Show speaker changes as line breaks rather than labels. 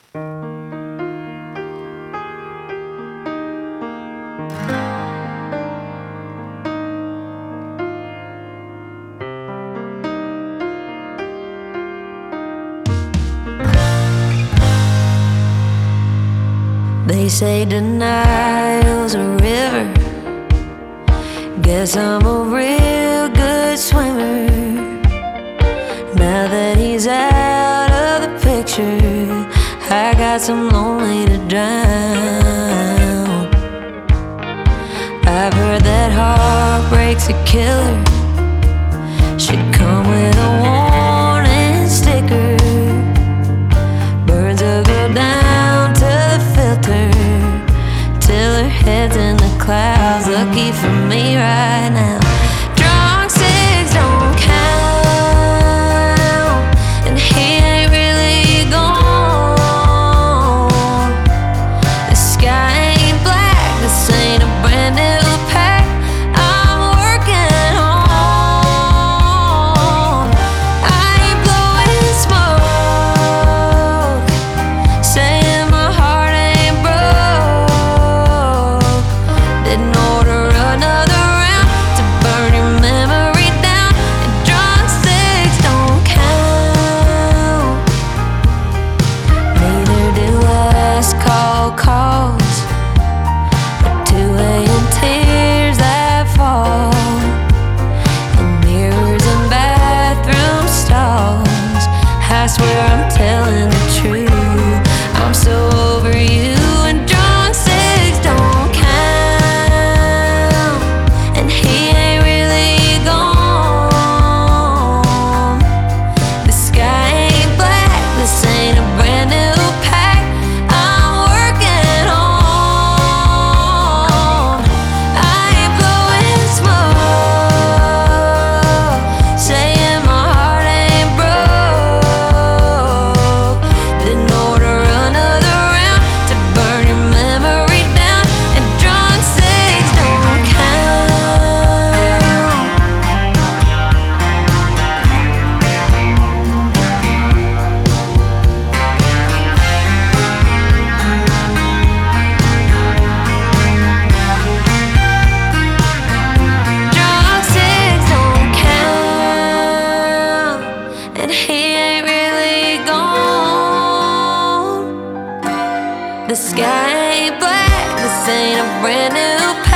They say denial's a river. Guess I'm a real good swimmer. Now that he's out of the picture, I got some lonely to drown. I've heard that heartbreak's a killer, should come with a warning sticker. Burns a girl down to the filter till her head's in the clouds. Lucky for me right now, drunk six don't count, and he ain't really gone. The sky ain't black, this ain't a brand new pack I'm working on. I ain't blowing smoke, saying my heart ain't broke. Didn't order another round to burn your memory down, and drunk six don't count. Neither do last call calls or 2 a.m. tears that fall in mirrors and bathroom stalls. I swear I'm telling the truth, I'm so over you, and drunk six don't count, and he ain't really gone. The sky ain't black, this ain't a brand new pack I'm working on. I ain't blowing smoke, saying my heart ain't broke. Didn't order another round to burn your memory down, and drunk six don't count. Drunk six don't count, and he ain't really gone. The sky ain't black, this ain't a brand new